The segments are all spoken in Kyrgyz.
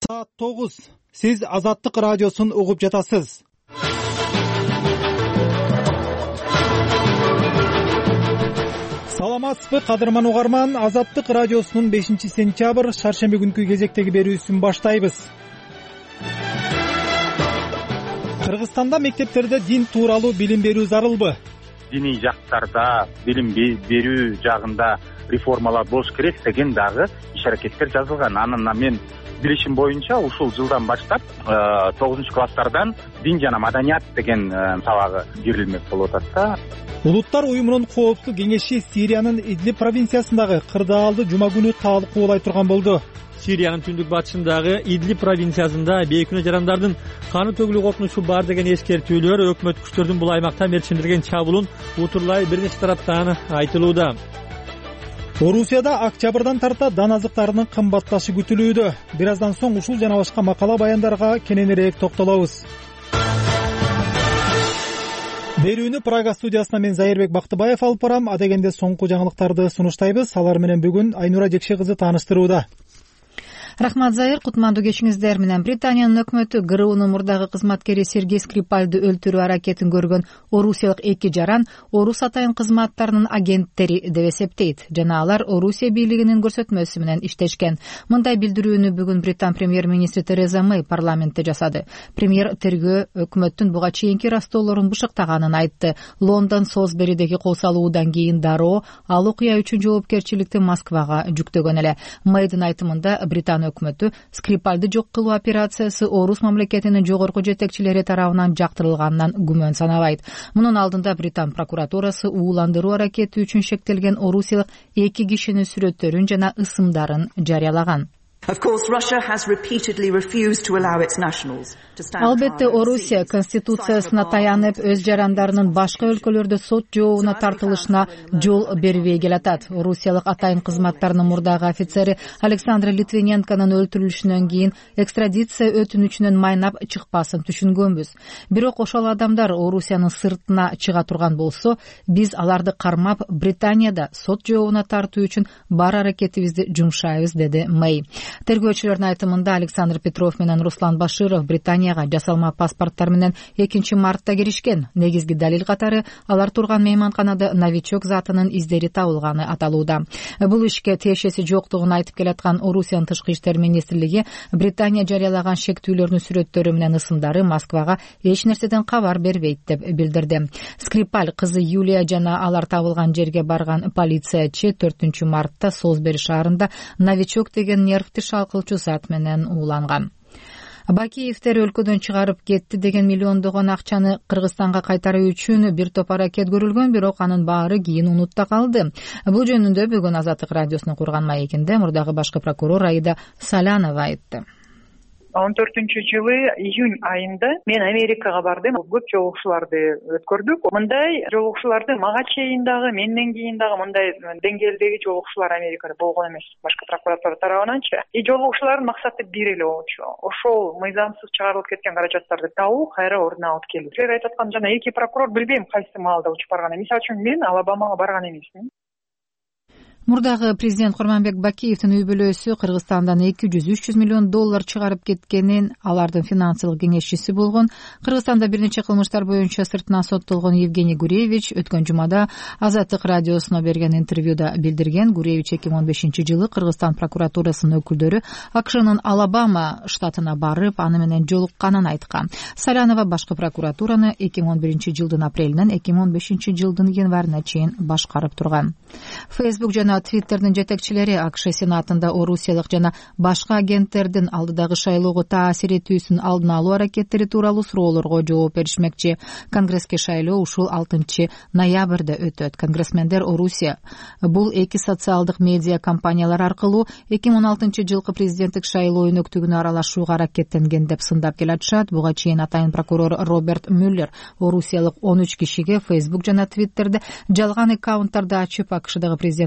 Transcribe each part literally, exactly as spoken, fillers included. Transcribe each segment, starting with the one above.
Саат тогуз. Сиз Азаттык радиосун угуп жатасыз. Саламатсызбы, кадырман угарман. Азаттык радиосунун бешинчи сентябрь шаршемби күнкү кезектеги берүүсүн баштайбыз. Кыргызстанда мектептерде дин тууралуу билим берүү зарылбы? Диний жактарда билим берүү жагында реформалар болуш керек деген дагы иш аракеттер жазылган. Анан мен билишим боюнча ушул жылдан баштап тогузунчу класстардан дин жана маданият деген сабагы кирилмек болуп атат да. Улуттар уюмунун коопсуздук кеңеши Сириянын Идлиб провинциясындагы кырдаалды жума күнү талкуулай турган болду. Сириянын түндүк батышындагы Идлиб провинциясында бейкүнө жарандардын каны төгүлүү коркунучу бар деген эскертүүлөр өкмөт күчтөрдүн бул аймакта мерчимдирген чабуулун утурлай бир нече тараптан айтылууда. Орусияда октябрдан тарта дан азыктарынын кымбатташы күтүлүүдө. Бир аздан соң ушул жана башка макала баяндарга кененирээк токтолобуз. Берүүнү Прага студиясына мен Зайырбек Бактыбаев алып барам. Адегенде соңку жаңылыктарды сунуштайбыз. Алар менен бүгүн Айнура Жекше кызы тааныштырууда. Рахмат, Зайыр. Кутмандуу кечиңиздер менен. Британиянын өкмөтү ГРУнун мурдагы кызматкери Сергей Скрипальды өлтүрүү аракетин көргөн орусиялык эки жаран орус атайын кызматтарынын агенттери деп эсептейт жана алар Орусия бийлигинин көрсөтмөсү менен иштешкен. Мындай билдирүүнү бүгүн Британ премьер-министри Тереза Мэй парламентте жасады. Премьер тергөө өкмөттүн буга чейинки растоолорун бышыктаганын айтты. Лондон Солсберидеги кол салуудан кийин дароо ал окуя үчүн жоопкерчиликти Москвага жүктөгөн эле. Мэйдин айтымында Британ өкмөтү Скрипальды жок кылуу операциясы орус мамлекетинин жогорку жетекчилери тарабынан жактырылганынан күмөн санабайт. Мунун алдында Британ прокуратурасы ууландыруу аракети үчүн шектелген орусиялык эки кишинин сүрөттөрүн жана ысымдарын жарыялаган. Албетте Орусия конституциясына таянып өз жарандарынын башка өлкөлөрдө сот жообуна тартылышына жол бербей келатат. Орусиялык атайын кызматтарынын мурдагы офицери Александр Литвиненконун өлтүрүлүшүнөн кийин экстрадиция өтүнүчүнөн майнап чыкпасын түшүнгөнбүз. Бирок ошол адамдар Орусиянын сыртына чыга турган болсо, биз аларды кармап Британияда сот жообуна тартуу үчүн бар аракетибизди жумшайбыз, деди Мэй. Тергөөчүлөрдүн айтымында Александр Петров менен Руслан Баширов Британияга жасалма паспорттар менен экинчи мартта киришкен. Негизги далил катары алар турган мейманканада новичок затынын издери табылганы аталууда. Бул ишке тиешеси жоктугун айтып келаткан Орусиянын тышкы иштер министрлиги Британия жарыялаган шектүүлөрдүн сүрөттөрү менен ысымдары Москвага эч нерседен кабар бербейт деп билдирди. Скрипаль кызы Юлия жана алар табылган жерге барган полициячы төртүнчү мартта Солсбери шаарында новичок деген нервти шалкылчу зат менен ууланган. Бакиевтер өлкөдөн чыгарып кетти деген миллиондогон акчаны Кыргызстанга кайтаруу үчүн бир топ аракет көрүлгөн, бирок анын баары кийин унутта калды. Бул жөнүндө бүгүн Азаттык радиосунун курган маегинде мурдагы башкы прокурор Аида Салянова айтты. он төртүнчү жылы июнь айында мен Америкага бардым. Көп жолугушууларды өткөрдүк. Мындай жолугушууларды мага чейин дагы, менден кийин дагы мындай деңгээлдеги жолугушуулар Америкада болгон эмес. Башкы прокуратура тарабынанчы. И жолугушуулардын максаты бир эле болчу. Ошол мыйзамсыз чыгарылып кеткен каражаттарды табуу, кайра ордуна алып келүү. Силер айтып аткан жана эки прокурор билбейм кайсы маалда учуп барган. Мисалы үчүн мен Алабамага барган эмесмин. Мурдагы президент Курманбек Бакиевдин үй бүлөсү Кыргызстандан эки жүз үч жүз миллион доллар чыгарып кеткенин, алардын финансылык кеңешчиси болгон, Кыргызстанда бир нече кылмыштар боюнча сыртынан соттолгон Евгений Гуревич өткөн жумада Азаттык радиосуна берген интервьюда билдирген. Гуревич эки миң он бешинчи жылы Кыргызстан прокуратурасынын өкүлдөрү АКШнын Алабама штатына барып, аны менен жолукканын айткан. Салянова башкы прокуратураны эки миң он биринчи жылдын апрелинен эки миң он бешинчи жылдын январына чейин башкарып турган. Facebook жана Твиттердин жетекчилери АКШ сенатында орусиялык жана башка агенттердин алдыдагы шайлоого таасир этүүсүн алдын алуу аракеттери тууралуу суроолорго жооп беришмекчи. Конгресске шайлоо ушул алтынчы ноябрда өтөт. Конгрессмендер Орусия бул эки социалдык медиа компаниялар аркылуу эки миң он алтынчы жылкы президенттик шайлоо өнөктүгүнө аралашууга аракеттенген деп сындап келатышат. Буга чейин атайын прокурор Роберт Мюллер орусиялык он үч кишиге Facebook жана Твиттерде жалган аккаунттарды ачып АКШдагы президенттик шайлоо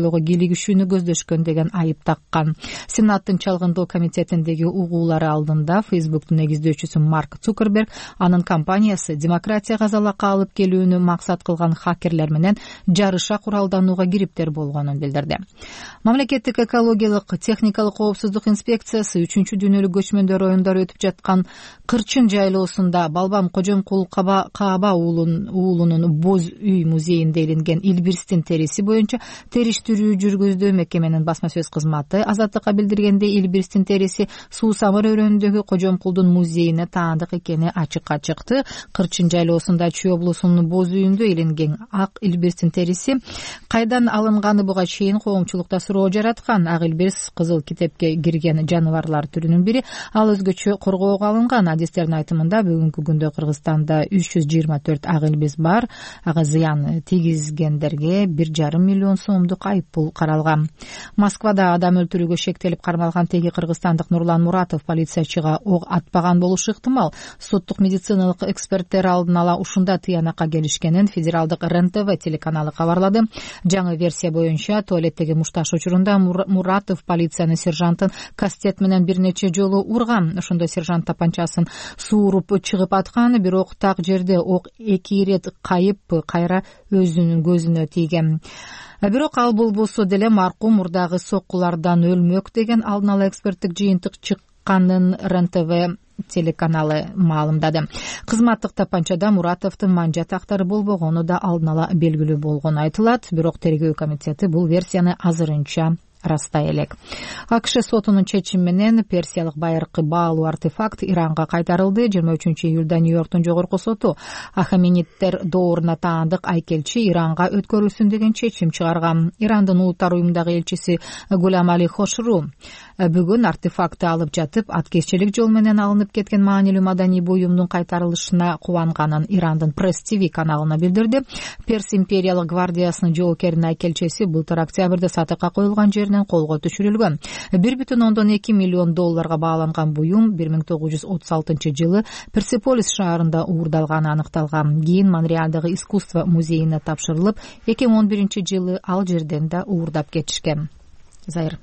шайлоого кийлигишүүнү көздөшкөн деген айып таккан. Сенаттын чалгындоо комитетиндеги угуулары алдында Facebook'тун негиздөөчүсү Марк Цукерберг анын компаниясы демократияга залака алып келүүнү максат кылган хакерлер менен жарыша куралданууга кириптер болгонун билдирди. Мамлекеттик экологиялык техникалык коопсуздук инспекциясы үчүнчү дүйнөлүк көчмөндөр оюндары өтүп жаткан Кырчын жайлоосунда Балбам Кожомкул Кааба уулунун боз үй музейинде илинген илбирстин териси боюнча териштирүү жүргүздү. Мекеменин басма сөз кызматы Азаттыкка билдиргенде илбирстин териси Суусамыр өрөөнүндөгү Кожомкулдун музейине таандык экени ачыкка чыкты. Кырчын жайлоосунда Чүй облусунун боз үйүндө илинген ак илбирстин териси кайдан алынганы буга чейин коомчулукта суроо жараткан. Ак илбирс кызыл китепке кирген жаныбарлар түрүнүн бири. Ал өзгөчө коргоого алынган. Адистердин айтымында бүгүнкү күндө Кыргызстанда үч жүз жыйырма төрт ак илбирс бар. Ага зыян тийгизгендерге бир жарым миллион сомдук айыппул каралган. Москвада адам өлтүрүүгө шектелип кармалган теги кыргызстандык Нурлан Муратов полициячыга ок атпаган болушу ыктымал. Соттук медициналык эксперттер алдын ала ушунда тыянакка келишкенин федералдык эр эн тэ вэ телеканалы кабарлады. Жаңы версия боюнча туалеттеги мушташ учурунда Муратов полициянын сержантын кастет менен бир нече жолу урган. Ошондо сержант тапанчасын сууруп чыгып аткан, бирок так жерде ок эки ирет кайып кайра өзүнүн көзүнө тийген. Бирок ал болбосо деле маркум мурдагы соккулардан өлмөк деген алдын ала эксперттик жыйынтык чыкканын эр эн тэ вэ телеканалы маалымдады. Кызматтык тапанчада Муратовдун манжа тактары болбогону да алдын ала белгилүү болгону айтылат. Бирок тергөө комитети бул версияны азырынча растай элек. АКШ сотунун чечими менен персиялык байыркы баалуу артефакт Иранга кайтарылды. жыйырма үчүнчү июлда Нью-Йорктун жогорку соту Ахамениддер дооруна таандык айкелчи Иранга өткөрүлсүн деген чечим чыгарган. Ирандын улуттар уюмундагы элчиси Гулам Али Хошру бүгүн артефактты алып жатып, аткезчилик жол менен алынып кеткен маанилүү маданий буюмдун кайтарылышына кубанганын Ирандын Пресс ти ви каналына билдирди. Перс империялык гвардиясынын жоокерин айкелчеси былтыр октябрда сатыкка коюлган жеринен колго түшүрүлгөн. бир бүтүн ондон эки миллион долларга бааланган буюм бир миң тогуз жүз отуз алтынчы жылы Персеполис шаарында уурдалганы аныкталган. Кийин Монреалдагы искусство музейине тапшырылып, эки миң он биринчи жылы ал жерден да уурдап кетишкен. Зайыр.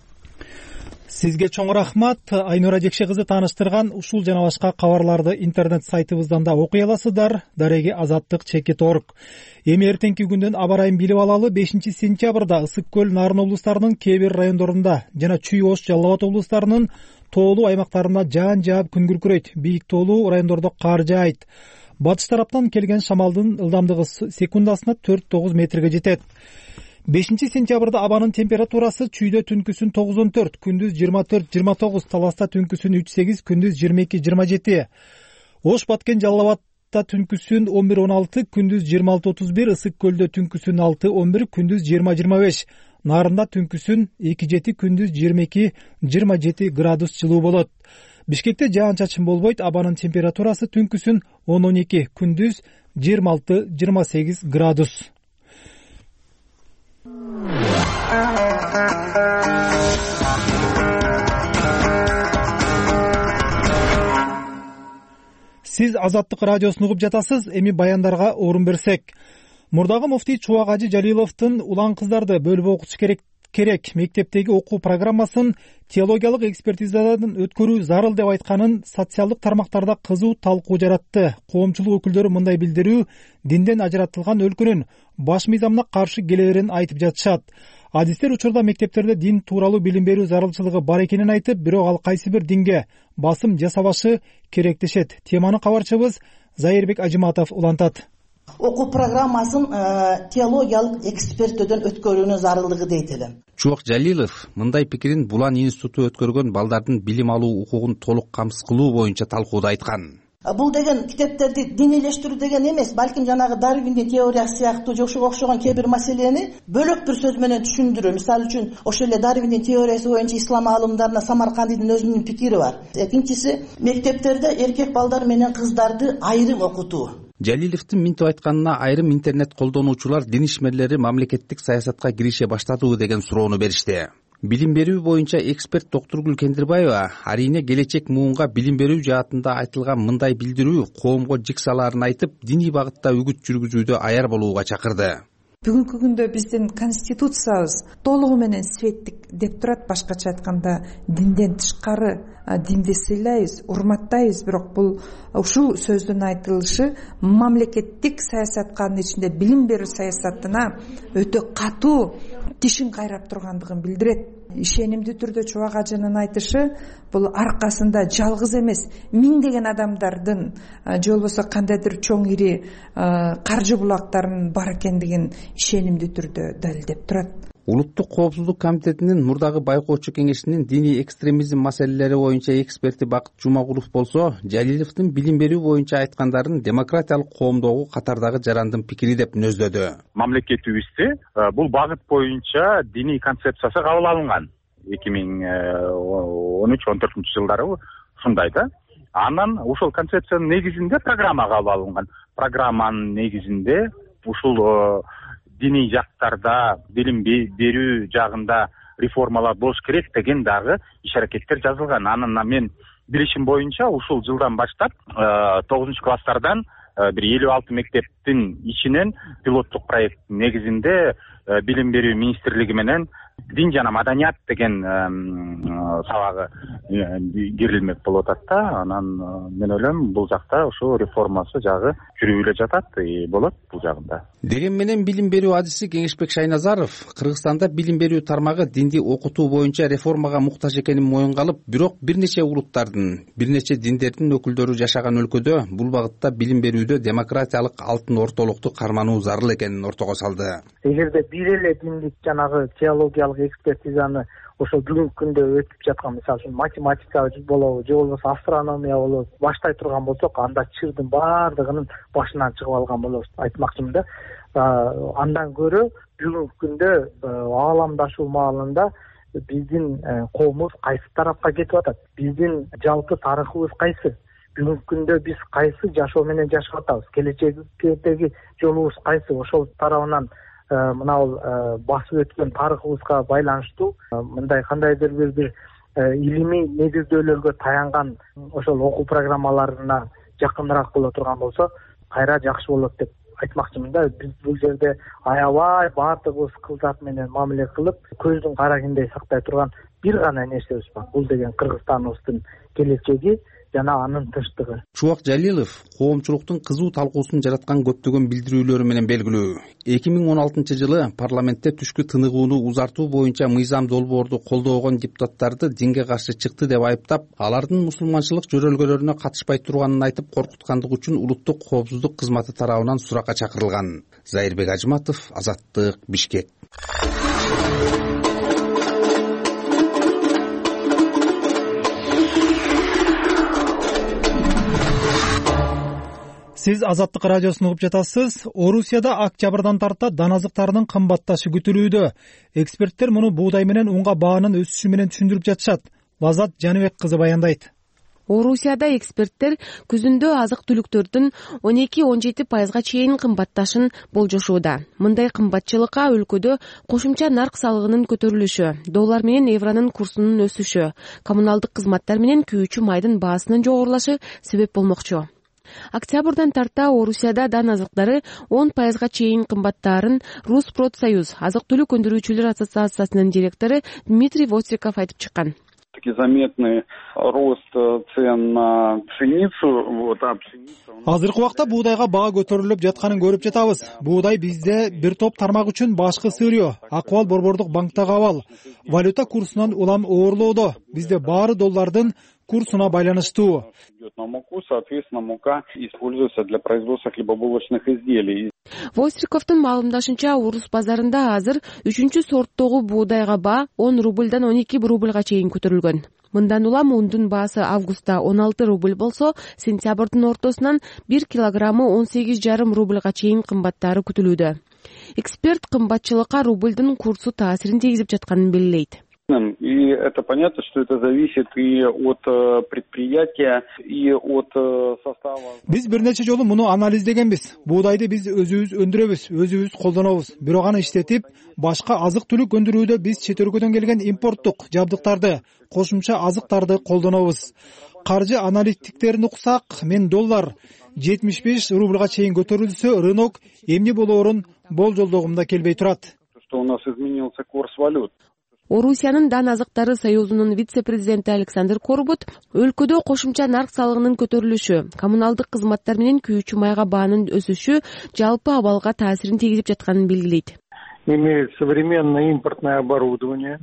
Сизге чоң рахмат. Айнура Жекше кызы тааныштырган ушул жана башка кабарларды интернет сайтыбыздан да окуй аласыздар. Дареги азаттык чекит точка орг. Эми эртеңки күндөн аба ырайын билип алалы. бешинчи сентябрда Ысык көл, Нарын облустарынын кээ бир райондорунда жана Чүй, Ош, Жалал Абад облустарынын тоолуу аймактарында жаан жаап күн күркүрөйт. Бийик тоолуу райондордо кар жаайт. Батыш тараптан келген шамалдын ылдамдыгы секундасына төрт тогуз метрге жетет. бешинчи сентябрда абанын температурасы Чүйдө түнкүсүн тогуз он төрт, күндүз жыйырма төрт жыйырма тогуз, Таласта түнкүсүн үч сегиз, күндүз жыйырма эки жыйырма жети. Ош, Баткен, Жалал Абадта түнкүсүн он бир он алты, күндүз жыйырма алты отуз бир, Ысык көлдө түнкүсүн алты он бир, күндүз жыйырма жыйырма беш. Нарында түнкүсүн эки жети, күндүз жыйырма эки жыйырма жети градус жылуу болот. Бишкекте жаан-чачын болбойт. Абанын температурасы түнкүсүн он он эки, күндүз жыйырма алты жыйырма сегиз градус. Сиз Азаттык радиосун угуп жатасыз. Эми баяндарга орун берсек. Мурдагы муфтий Чубак Ажы Жалиловдун улан кыздарды бөлүп окутуш керек керек мектептеги окуу программасын теологиялык экспертизадан өткөрүү зарыл деп айтканын социалдык тармактарда кызуу талкуу жаратты. Коомчулук өкүлдөрү мындай билдирүү динден ажыратылган өлкөнүн баш мыйзамына каршы келе берин айтып жатышат. Адистер учурда мектептерде дин тууралуу билим берүү зарылчылыгы бар экенин айтып, бирок ал кайсы бир динге басым жасабашы керек дешет. Теманы кабарчыбыз Зайырбек Ажыматов улантат. Окуу программасын теологиялык эксперттөөдөн өткөрүүнүн зарылдыгы дейт эле. Чубак Жалилов мындай пикирин Булан институту өткөргөн балдардын билим алуу укугун толук камсыз кылуу боюнча талкууда айткан. Бул деген китептерди динийлештирүү деген эмес, балким жанагы Дарвиндин теориясы сыяктуу жокшого окшогон кээ бир маселени бөлөк бир сөз менен түшүндүрүү. Мисалы үчүн ошол эле Дарвиндин теориясы боюнча ислам аалымдарына Самаркандидин өзүнүн пикири бар. Экинчиси, мектептерде эркек балдар менен кыздарды айрым окутуу. Жалиловдун минтип айтканына айрым интернет колдонуучулар дин ишмерлери мамлекеттик саясатка кирише баштадыбы деген суроону беришти. Билим берүү боюнча эксперт Доктургүл Кендирбаева арийне келечек муунга билим берүү жаатында айтылган мындай билдирүү коомго жик салаарын айтып, диний багытта үгүт жүргүзүүдө аяр болууга чакырды. бүгүнкү күндө биздин конституциябыз толугу менен светтик деп турат. Башкача айтканда, динден тышкары динди сыйлайбыз, урматтайбыз. Бирок бул ушул сөздүн айтылышы мамлекеттик саясатка, анын ичинде билим берүү саясатына өтө катуу тишин кайрап тургандыгын билдирет. Ишенимдүү түрдө Чубак ажынын айтышы бул аркасында жалгыз эмес, миңдеген адамдардын же болбосо кандайдыр чоң ири каржы булактарынын бар экендигин ишенимдүү түрдө далилдеп турат. Улуттук коопсуздук комитетинин мурдагы байкоочу кеңешинин диний экстремизм маселелери боюнча эксперти Бакыт Жумагулов болсо, Жалиловдун билим берүү боюнча айткандарын демократиялык коомдогу катардагы жарандын пикири деп мүнөздөдү. Мамлекетибизде бул багыт боюнча диний концепциясы кабыл алынган эки миң он үч он төртүнчү жылдары ушундай да. Анан ушул концепциянын негизинде программа кабыл алынган. Программанын негизинде ушул диний жактарда билим берүү жагында реформалар болуш керек деген дагы иш аракеттер жазылган. Анан мен билишим боюнча ушул жылдан баштап тогузунчу класстардан бир элүү алты мектептин ичинен пилоттук проект негизинде билим берүү министрлиги менен дин жана маданият деген сабагы кирилмек болуп атат да. Анан мен ойлойм бул жакта ошо реформасы жагы жүрүп эле жатат, болот бул жагында. Деген менен билим берүү адиси Кеңешбек Шайназаров Кыргызстанда билим берүү тармагы динди окутуу боюнча реформага муктаж экенин моюнга алып, бирок бир нече улуттардын, бир нече диндердин өкүлдөрү жашаган өлкөдө бул багытта билим берүүдө демократиялык алтын ортолукту кармануу зарыл экенин ортого салды. Эгерде бир эле диндик жанагы теологиялык экспертизаны ошо бүгүнкү күндө өтүп жаткан, мисалы үчүн математика болобу же болбосо астрономия болобу баштай турган болсок, анда чырдын баардыгынын башынан чыгып алган болобуз айтмакчымын да. Андан көрө бүгүнкү күндө ааламдашуу маалында биздин коомубуз кайсы тарапка кетип атат, биздин жалпы тарыхыбыз кайсы, бүгүнкү күндө биз кайсы жашоо менен жашап атабыз, келечектеги жолубуз кайсы, ошол тарабынан мына бул басып өткөн тарыхыбызга байланыштуу мындай кандайдыр бир бир илимий негиздөөлөргө таянган ошол окуу программаларына жакыныраак боло турган болсо кайра жакшы болот деп айтмакчымын да. Биз бул жерде аябай баардыгыбыз кылзат менен мамиле кылып, көздүн карагиндей сактай турган бир гана нерсебиз бар. Бул деген Кыргызстаныбыздын келечеги жана анын тынчтыгы. Чубак Жалилов коомчулуктун кызуу талкуусун жараткан көптөгөн билдирүүлөрү менен белгилүү. эки миң он алтынчы жылы парламентте түшкү тыныгууну узартуу боюнча мыйзам долбоорду колдогон депутаттарды динге каршы чыкты деп айыптап, алардын мусулманчылык жөрөлгөлөрүнө катышпай турганын айтып коркуткандыгы үчүн улуттук коопсуздук кызматы тарабынан суракка чакырылган. Зайырбек Ажматов, Азаттык, Бишкек. Сиз Азаттык радиосун угуп жатасыз. Орусияда октябрдан тарта дан азыктарынын кымбатташы күтүлүүдө. Эксперттер муну буудай менен унга баанын өсүшү менен түшүндүрүп жатышат. Лазат Жаныбек кызы баяндайт. Орусияда эксперттер күзүндө азык-түлүктөрдүн он эки он жети пайызга чейин кымбатташын болжошууда. Мындай кымбатчылыкка өлкөдө кошумча нарк салыгынын көтөрүлүшү, доллар менен евронун курсунун өсүшү, коммуналдык кызматтар менен күйүүчү майдын баасынын жогорулашы себеп болмокчу. Октябрдан тарта Орусияда дан азыктары он пайызга чейин кымбаттаарын Руспродсоюз азык-түлүк өндүрүүчүлөр ассоциациясынын директору Дмитрий Востриков айтып чыккан. Заметный рост цен на пшеницу. Вот, а пшеница... Азыркы убакта буудайга баа көтөрүлүп жатканын көрүп жатабыз. Буудай бизде бир топ тармак үчүн башкы сырьё, акыбал борбордук банктагы абал, валюта курсунан улам оорлоодо. Бизде баары доллардын курсуна байланыштуу. На муку, соответственно, мука используется для производства хлебобулочных изделий. Востриковдун маалымдашынча, Урус базарында азыр үчүнчү сорттогу буудайга баа он рубльдан он эки рубльга чейин көтөрүлгөн. Мындан улам ундун баасы августта он алты рубль болсо, сентябрдын ортосунан бир килограммы он сегиз жарым рубльга чейин кымбаттаары күтүлүүдө. Эксперт кымбатчылыкка рубльдин курсу таасирин тийгизип жатканын белгилейт. И это понятно, что это зависит и от предприятия, и от состава. Биз бир нече жолу муну анализдегенбиз. Буудайды биз өзүбүз өндүрөбүз, өзүбүз колдонобуз. Бирок аны иштетип, башка азык-түлүк өндүрүүдө биз чет өлкөдөн келген импорттук жабдыктарды, кошумча азыктарды колдонобуз. Каржы аналитиктерин уксак, мен доллар жетимиш беш рубльга чейин көтөрүлсө, рынок эмне болоорун болжолдогум да келбей турат. Что у нас изменился курс валют. Орусиянын дан азыктары союзунун вице-президенти Александр Корбут өлкөдө кошумча нарк салыгынын көтөрүлүшү, коммуналдык кызматтар менен күйүүчү майга баанын өсүшү жалпы абалга таасирин тийгизип жатканын белгилейт. Имеют современное импортное оборудование,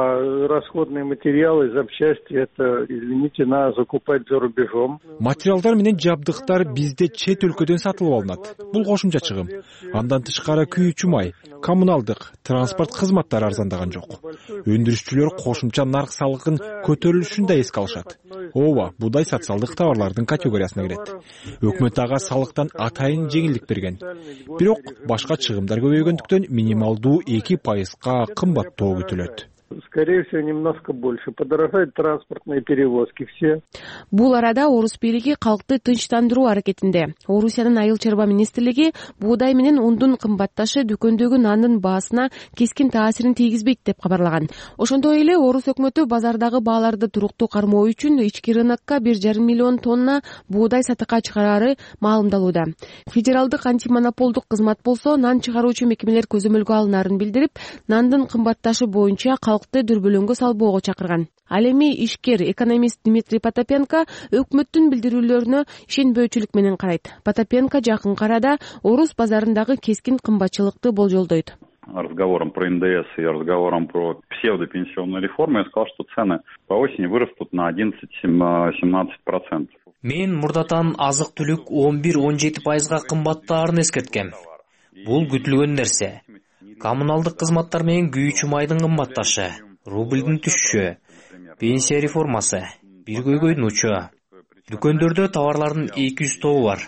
а расходные материалы, запчасти, это, извините, надо закупать за рубежом. Материалдар менен жабдыктар бизде чет өлкөдөн сатылып алынат. Бул кошумча чыгым. Андан тышкары күйүүчү май, коммуналдык, транспорт кызматтары арзандаган жок. Өндүрүшчүлөр кошумча нарк салыгын көтөрүлүшүн да эске алышат. Ооба, будай социалдык товарлардын категориясына кирет. Өкмөт ага салыктан атайын жеңилдик берген. Бирок башка чыгымдар көбөйгөндүктөн минималдуу эки пайызга кымбаттоо күтүлөт. Скорее всего, немножко больше. Подорожают транспортные перевозки все. Бул арада Орус бийлиги калкты тынчтандыруу аракетинде. Орусиянын айыл чарба министрлиги буудай менен ундун кымбатташы дүкөндөгү нандын баасына кескин таасирин тийгизбейт деп кабарлаган. Ошондой эле Орус өкмөтү базардагы бааларды туруктуу кармоо үчүн ички рынокко бир жарым миллион тонна буудай сатыкка чыгарары маалымдалууда. Федералдык антимонополдук кызмат болсо нан чыгаруучу мекемелер көзөмөлгө алынаарын билдирип, нандын кымбатташы боюнча дүрбөлөңгө салбоого чакырган. Ал эми ишкер экономист Дмитрий Потапенко өкмөттүн билдирүүлөрүнө ишенбөөчүлүк менен карайт. Потапенко жакынкы арада Орус базарындагы кескин кымбатчылыкты болжолдойт. Разговором про эн дэ эс и разговором про псевдопенсионную реформу я сказал, что цены по осени вырастут на одиннадцать-семнадцать процентов. Мен мурдатан азык-түлүк он бир он жети пайызга кымбаттаарын эскерткем. Бул күтүлгөн нерсе. Коммуналдык кызматтар менен күйүүчү майдын кымбатташы, рубльдин түшүшү, пенсия реформасы, бир көйгөйдүн учу. Дүкөндөрдө товарлардын эки жүз тобу бар.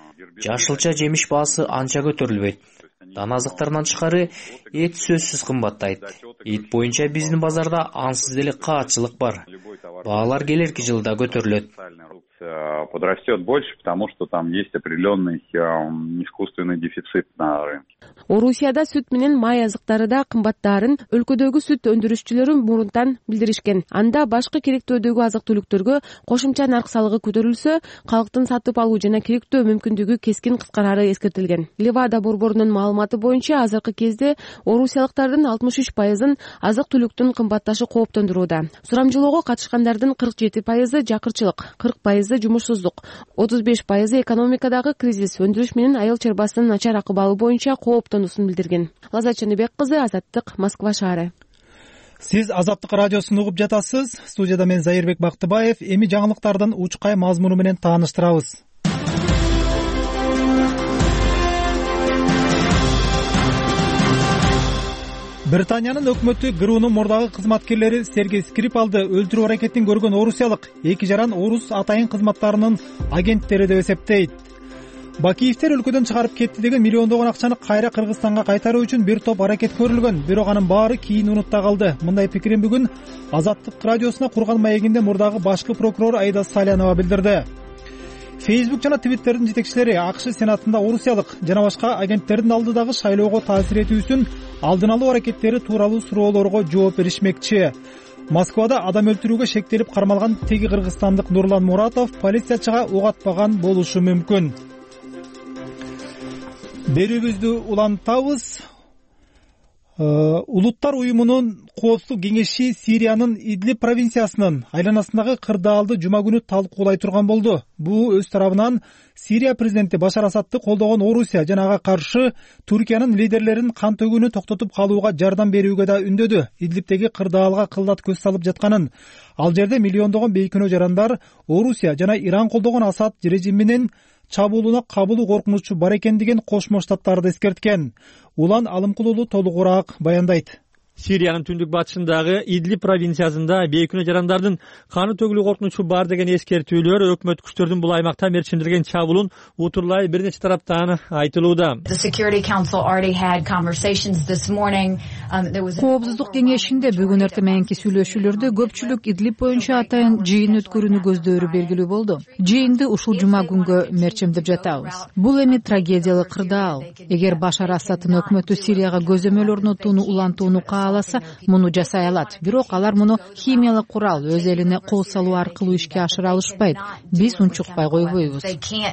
Жашылча жемиш баасы анча көтөрүлбөйт. Дан азыктарынан тышкары эт сөзсүз кымбаттайт. Эт боюнча биздин базарда ансыз деле каатчылык бар. Баалар келерки жылда көтөрүлөт. Подрастет больше, потому что там есть определенный искусственный дефицит на рынке. Орусияда сүт менен май азыктары да кымбаттаарын өлкөдөгү сүт өндүрүшчүлөрү мурунтан билдиришкен. Анда башкы керектөөдөгү азык-түлүктөргө кошумча нарк салыгы көтөрүлсө, калктын сатып алуу жана керектөө мүмкүндүгү кескин кыскарары эскертилген. Левада борборунун маалыматы боюнча азыркы кезде орусиялыктардын алтымыш үч пайызын азык-түлүктүн кымбатташы кооптондурууда. Сурамжылоого катышкандардын кырк жети пайызы жакырчылык, кырк пайызы жумушсуздук, отуз беш пайызы экономикадагы кризис, өндүрүш менен айыл чарбасынын начар акыбалы боюнча кооптонуусун билдирген. Лазат Чыныбек кызы, Азаттык, Москва шаары. Сиз Азаттык радиосун угуп жатасыз. Студияда мен Зайырбек Бактыбаев. Эми жаңылыктардын учкай мазмуну менен тааныштырабыз. Британиянын өкмөтү ГРУнун мурдагы кызматкерлери Сергей Скрипалды өлтүрүү аракетин көргөн орусиялык эки жаран орус атайын кызматтарынын агенттери деп эсептейт. Бакиевтер өлкөдөн чыгарып кетти деген миллиондогон акчаны кайра Кыргызстанга кайтаруу үчүн бир топ аракет көрүлгөн, бирок анын баары кийин унутта калды. Мындай пикирин бүгүн Азаттык радиосуна курган маегинде мурдагы башкы прокурор Айда Салянова билдирди. Facebook жана Twitter'дин жетекчилери АКШ Сенатында орусиялык жана башка агенттердин алдыдагы шайлоого таасир этүүсүн алдын алуу аракеттери тууралуу суроолорго жооп беришмекчи. Москвада адам өлтүрүүгө шектелип кармалган теги кыргызстандык Нурлан Муратов полициячыга ок атпаган болушу мүмкүн. Берүүбүздү улантабыз. Улуттар уюмунун коопсуздук кеңеши Сириянын Идлиб провинциясынын айланасындагы кырдаалды жума күнү талкуулай турган болду. Бул өз тарабынан Сирия президенти Башар Асадты колдогон Орусия жана ага каршы Түркиянын лидерлерин кан төгүүнү токтотуп калууга жардам берүүгө да үндөдү. Идлибтеги кырдаалга кылдат көз салып жатканын, ал жерде миллиондогон бейкүнөө жарандар Орусия жана Иран колдогон Асад режиминин чабуулуна кабылуу коркунучу бар экендигин Кошмо Штаттарды эскерткен. Улан Алымкулуулу толугураак баяндайт. Сириянын түндүк батышындагы Идлиб провинциясында бейкүнөө жарандардын каны төгүлүү коркунучу бар деген эскертүүлөр өкмөт күчтөрдүн бул аймакта мерчимдирген чабуулун утурлай бир нече тараптан айтылууда. Коопсуздук кеңешинде бүгүн эртең мененки сүйлөшүүлөрдө көпчүлүк Идлиб боюнча атайын жыйын өткөрүүнү көздөөрү белгилүү болду. Жыйынды ушул жума күнгө мерчимдеп жатабыз. Бул эми трагедиялык кырдаал. Эгер Башар Асадтын өкмөтү Сирияга көзөмөл орнотууну улантууну кааласа муну жасай алат. Бирок алар муну химиялык курал өз элине кол салуу аркылуу ишке ашыра алышпайт. Биз унчукпай койбойбуз.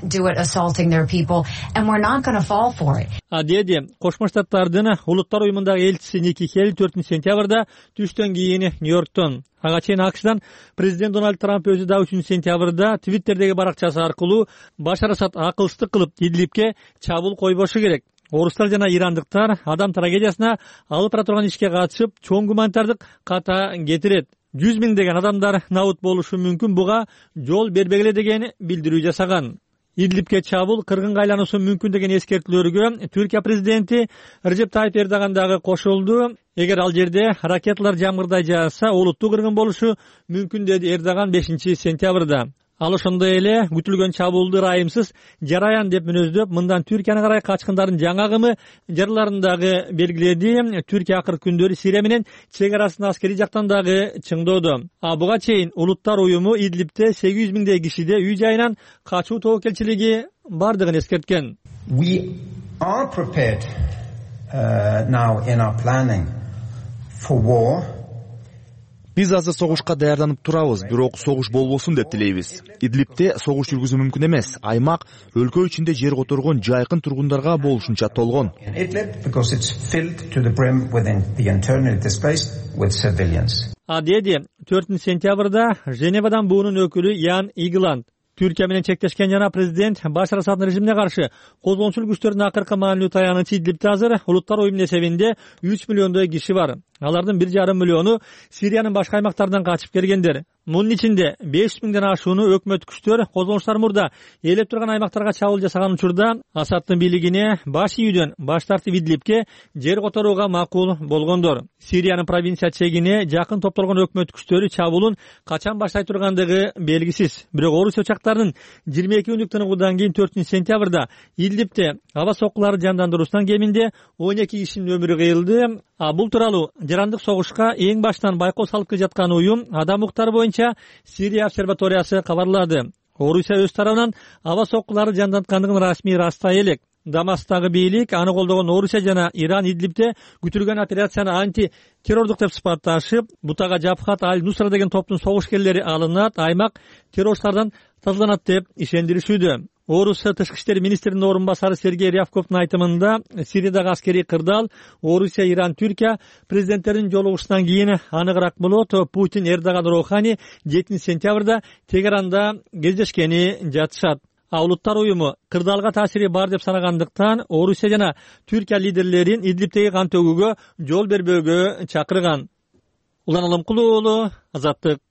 Деди Кошмо Штаттардын Улуттар уюмундагы элчиси Ники Хейли төртүнчү сентябрда түштөн кийин Нью-Йорктон. Ага чейин АКШдан президент Дональд Трамп өзү да үчүнчү сентябрда Твиттердеги баракчасы аркылуу Башар Асад акылсыздык кылып Идлибке чабуул койбошу керек. Орустар жана ирандыктар адам трагедиясына алып бара турган ишке катышып, чоң гуманитардык ката кетирет. жүз миңдеген адамдар набут болушу мүмкүн, буга жол бербегиле деген билдирүү жасаган. Идлибке чабуул кыргынга айланушу мүмкүн деген эскертүүлөргө Түркия президенти Режеп Тайип Эрдоган дагы кошулду. Эгер ал жерде ракеталар жамгырдай жааса, олуттуу кыргын болушу мүмкүн деди Эрдоган бешинчи сентябрда. Ал ошондой эле күтүлгөн чабуулду ырайымсыз жараян деп мүнөздөп, мындан Түркияга карай качкындардын жаңы агымы жарыларындагы белгиледи. Түркия акыркы күндөрү Сирия менен чек арасын аскерий жактан дагы чыңдоодо. А буга чейин Улуттар уюму Идлибте сегиз жүз миңдей кишиде үй жайынан качуу тобокелчилиги бардыгын эскерткен. We are prepared uh, now in our planning for war. Биз азыр согушка даярданып турабыз, бирок согуш болбосун деп тилейбиз. Идлибте согуш жүргүзүү мүмкүн эмес. Аймак өлкө ичинде жер которгон жайкын тургундарга болушунча толгон. А деди төртүнчү сентябрда Женевадан буунун өкүлү Ян Игланд. Түркия менен чектешкен жана президент Башар Асаддын режимине каршы козголчул күчтөрдүн акыркы маанилүү таянычы Идлибте азыр Улуттар уюмунун эсебинде үч миллиондой киши бар. Алардын бир жарым миллиону Сириянын башка аймактарынан качып келгендер. Мунун ичинде беш жүз миңден ашууну өкмөт күчтөр козголуштар мурда ээлеп турган аймактарга чабуул жасаган учурда Асаддын бийлигине баш ийүүдөн баш тартып Идлибке жер которууга макул болгондор. Сириянын провинция чегине жакын топтолгон өкмөт күчтөрү чабуулун качан баштай тургандыгы белгисиз. Бирок Орусия учактарынын жыйырма эки күндүк тыныгуудан кийин төртүнчү сентябрда Идлибте аба соккулары жандандыруусунан кеминде он эки кишинин өмүрү кыйылды. А бул тууралуу жарандык согушка эң баштан байкоо салып келе жаткан уюм Адам укуктары боюнча Сирия обсерваториясы кабарлады. Орусия өз тарабынан аба соккулары жанданткандыгын расмий растай элек. Дамасктагы бийлик аны колдогон Орусия жана Иран Идлибте күтүлгөн операцияны анти террордук деп сыпатташып, бутага Жабхат аль-Нусра деген топтун согушкерлери алынат, аймак террористтардан тазаланат деп ишендиришүүдө. Орусия тышкы иштер министринин орун басары Сергей Рябковдун айтымында Сириядагы аскерий кырдаал Орусия, Иран, Түркия президенттеринин жолугушусунан кийин аныгыраак болот. Путин, Эрдоган, Роухани жетинчи сентябрда Тегеранда кездешкени жатышат. А Улуттар уюму кырдаалга таасири бар деп санагандыктан Орусия жана Түркия лидерлерин Идлибтеги кан төгүүгө жол бербөөгө чакырган. Улан Алымкулуу уулу, Азаттык.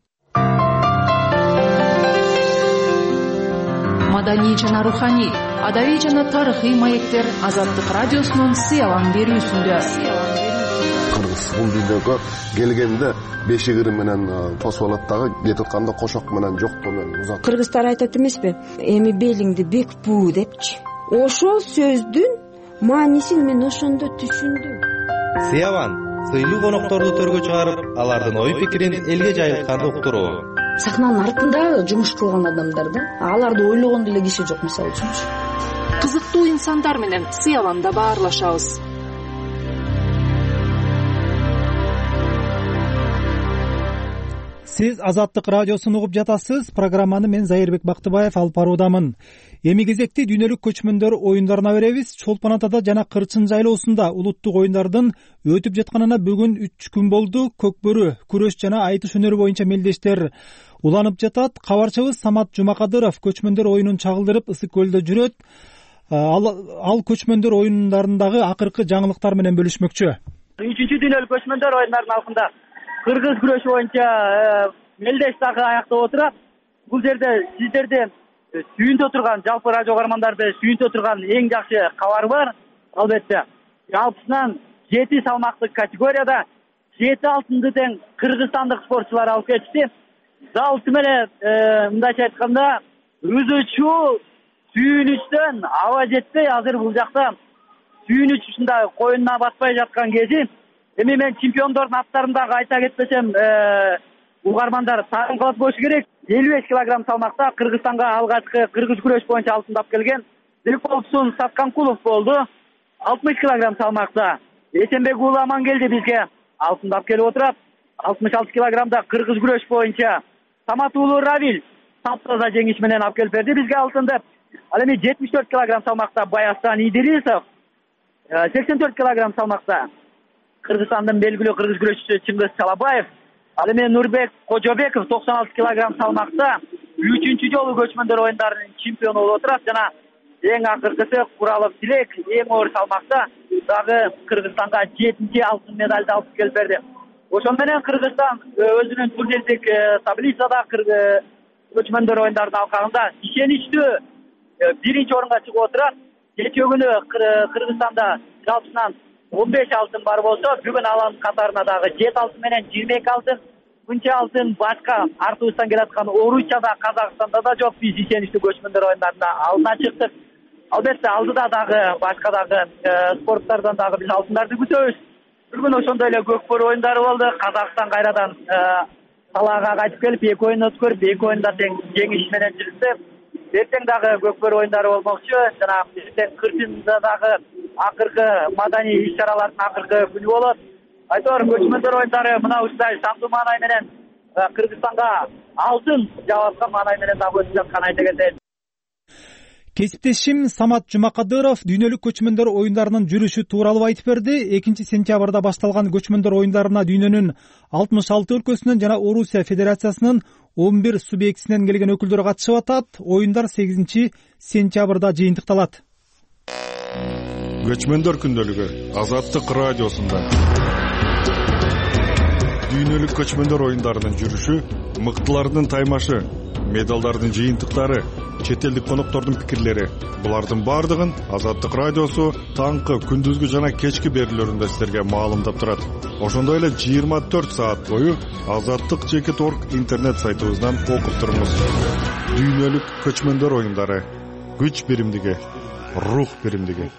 Маданий жана руханий, адабий жана тарыхый маектер Азаттык радиосунун сыялан берүүсүндө. Кыргыз бул дүйнөгө келгенде бешигири менен посволаттагы кетип атканда кошок менен жокту менен узат. Кыргыздар айтат эмеспи? Эми белиңди бек буу депчи. Ошол сөздүн маанисин мен ошондо түшүндүм. Сыялан сыйлуу конокторду төргө чыгарып, алардын ой пикирин элге жайылтканды уктуруу. Сахнанын артында жумуш кылган адамдар да, аларды ойлогон деле киши жок, мисалы үчүнчү. Кызыктуу инсандар менен сыяланда баарлашабыз. Сиз Азаттык радиосун угуп жатасыз. Программаны мен Зайырбек Бактыбаев алып баруудамын. Эми кезекти дүйнөлүк көчмөндөр оюндарына беребиз. Чолпон Атада жана Кырчын жайлоосунда улуттук оюндардын өтүп жатканына бүгүн үч күн болду. Көкбөрү, күрөш жана айтыш өнөрү боюнча мелдештер уланып жатат. Кабарчыбыз Самат Жумакадыров көчмөндөр оюнун чагылдырып Ысык көлдө жүрөт. Ал, ал көчмөндөр оюндарындагы акыркы жаңылыктар менен бөлүшмөкчү. үчүнчү дүйнөлүк көчмөндөр оюндарынын алкында кыргыз күрөшү боюнча мелдеш дагы аяктап отурат. Бул жерде сиздерди сүйүнтө турган, жалпы радио каармандарды сүйүнтө турган эң жакшы кабар бар. Албетте, жалпысынан жети салмактык категорияда жети алтынды тең кыргызстандык спортчулар алып кетишти. Зал тим эле мындайча айтканда үзүчүү сүйүнүчтөн аба жетпей, азыр бул жакта сүйүнүч ушундай коюнуна батпай жаткан кези. Эми мен чемпиондордун аттарын дагы айта кетпесем, угармандар таң калат болушу керек. элүү беш килограмм салмакта Кыргызстанга алгачкы кыргыз күрөш боюнча алтындап келген Бекболсун Сатканкулов болду. алтымыш килограмм салмакта Эсенбек уулу Амангелди бизге алтынды алып келип отурат. алтымыш алты килограммда кыргыз күрөш боюнча Самат уулу Равиль таптаза жеңиш менен алып келип берди бизге алтынды. Ал эми жетимиш төрт килограмм салмакта Баястан Идрисов, сексен төрт килограмм салмакта Кыргызстандын белгилүү кыргыз күрөшчүсү Чыңгыз Чалабаев. Ал эми Нурбек Кожобеков токсон алты килограмм салмакта үчүнчү жолу көчмөндөр оюндарынын чемпиону болуп отурат жана эң акыркысы Куралов Тилек эң оор салмакта дагы Кыргызстанга жетинчи алтын медальды алып келип берди. Ошон менен Кыргызстан өзүнүн турнирлик таблицада көчмөндөр оюндарынын алкагында ишеничтүү биринчи орунга чыгып отурат. Кечээ күнү Кыргызстанда жалпысынан он беш алтын бар болсо, бүгүн алардын катарына дагы жети алтын менен жыйырма эки алтын, мынча алтын башка артыбыздан келаткан Орусияда, Казакстанда да жок. Биз ишеничтүү көчмөндөр оюндарында алдына чыктык. Албетте алдыда дагы башка дагы спорттардан дагы биз алтындарды күтөбүз. Бүгүн ошондой эле көкпөр оюндары болду. Казакстан кайрадан талаага кайтып келип эки оюн өткөрүп, эки оюнда тең жеңиш менен чыкты. Эртең дагы көкпөр оюндары болмокчу. Жана эртең Кыргызстанда дагы акыркы маданий иш-чаралардын акыркы күнү болот. Айтор көчмөндөр оюндары мына ушундай сандуу маанай менен Кыргызстанга алтын жабаткан маанай менен дагы өтүп жатканын айта кетейин. Кесиптешим Самат Жумакадыров дүйнөлүк көчмөндөр оюндарынын жүрүшү тууралуу айтып берди. экинчи сентябрда башталган көчмөндөр оюндарына дүйнөнүн алтымыш алты өлкөсүнөн жана Орусия Федерациясынын он бир субъектисинен келген өкүлдөр катышып атат. Оюндар сегизинчи сентябрда жыйынтыкталат. Көчмөндөр күндөлүгү Азаттык радиосунда. Дүйнөлүк көчмөндөр оюндарынын жүрүшү, мыктылардын таймашы, медалдардын жыйынтыктары, чет элдик коноктордун пикирлери. Булардын бардыгын Азаттык радиосу таңкы, күндүзгү жана кечки берүүлөрүндө силерге маалымдап турат. Ошондой эле жыйырма төрт саат бою азаттык чекит точка орг интернет сайтыбыздан окуп туруңуз. Дүйнөлүк көчмөндөр оюндары. Күч биримдиги, рух биримдиги.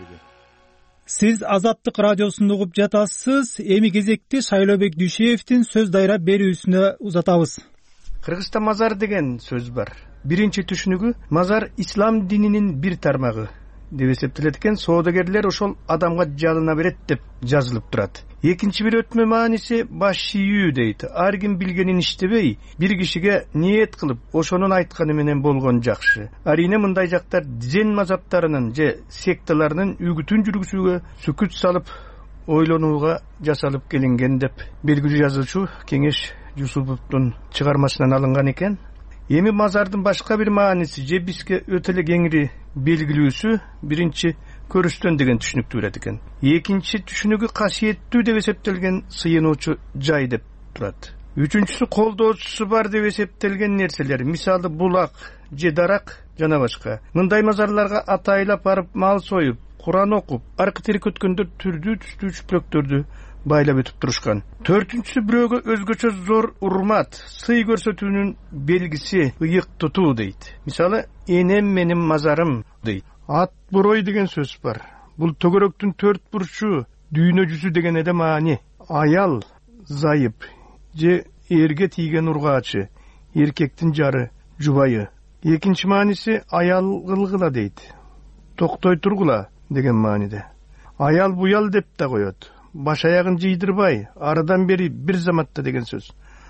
Сиз Азаттык радиосун угуп жатасыз. Эми кезекти Шайлообек Дүйшеевдин сөз дайрап берүүсүнө узатабыз. Кыргызста мазар деген сөз бар. Биринчи түшүнүгү мазар ислам дининин бир тармагы деп эсептелет экен. Соодагерлер ошол адамга жалына берет деп жазылып турат. Экинчи бир өтмө мааниси баш ийүү дейт. Ар ким билгенин иштебей, бир кишиге ниет кылып, ошонун айтканы менен болгон жакшы. Арине мындай жактар дзен мазаптарынын же секталарынын үгүтүн жүргүзүүгө сүкүт салып, ойлонууга жасалып келинген деп белгилүү жазуучу Кеңеш Жусуповдун чыгармасынан алынган экен. Эми мазардын башка бир мааниси же бизге өтө эле кеңири белгилүүсү биринчи көрүстөн деген түшүнүктү берет экен. Экинчи түшүнүгү касиеттүү деп эсептелген сыйынуучу жай деп турат. Үчүнчүсү колдоочусу бар деп эсептелген нерселер, мисалы булак же дарак жана башка. Мындай мазарларга атайлап барып мал союп, Куран окуп, аркы терек өткөндөр түрдүү түстүү чүплөктөрдү байлап өтүп турушкан. Төртүнчүсү бирөөгө өзгөчө зор урмат, сый көрсөтүүнүн белгиси ыйык тутуу дейт. Мисалы, энем менин мазарым дейт. Ат борой деген сөз бар. Бул төгөрөктүн төрт бурчу, дүйнө жүзү деген эле маани. Аял, зайып же эрге тийген ургаачы, эркектин жары, жубайы. Экинчи мааниси аял кылгыла дейт. Токтой тургула деген мааниде. Аял буял деп да коет. Баш аягын жыйдырбай, арадан бери бир заматта деген сөз.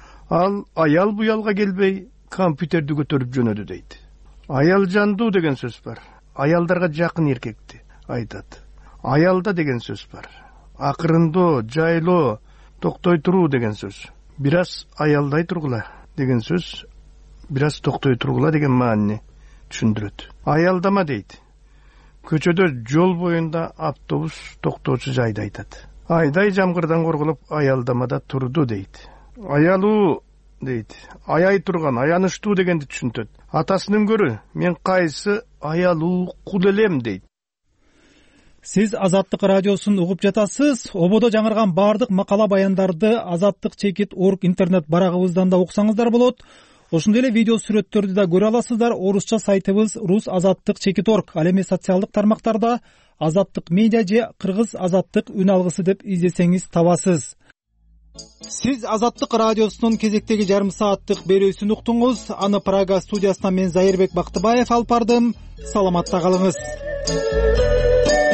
Ал аял буялга келбей, компьютерди көтөрүп жөнөдү дейт. Аял жандуу деген сөз бар. Аялдарга жакын эркекти айтат. Аялда деген сөз бар. Акырындоо, жайлоо, токтой туруу деген сөз. Бир аз аялдай тургула деген сөз, бир аз токтой тургула деген маанини түшүндүрөт. Аялдама дейт. Көчөдө жол боюнда автобус токтоочу жайды айтат. Айдай жамгырдан корголуп аялдамада турду дейт. Аялуу дейт. Аяй турган, аянычтуу дегенди түшүнтөт. Атасынын көрү, мен кайсы аялуу кул элем дейт. Сиз Азаттык радиосун угуп жатасыз. Ободо жаңырган бардык макала баяндарды азаттык чекит точка орг интернет барагыбыздан да окусаңыздар болот. Ошондой эле видео сүрөттөрдү да көрө аласыздар. Орусча сайтыбыз рус азаттык чекит точка орг. Ал эми социалдык тармактарда Азаттык медиа же Кыргыз азаттык үн алгысы деп издесеңиз табасыз. Сиз Азаттык радиосунун кезектеги жарым сааттык берүүсүн уктуңуз. Аны Прага студиясынан мен Зайырбек Бактыбаев алып бардым. Саламатта калыңыз.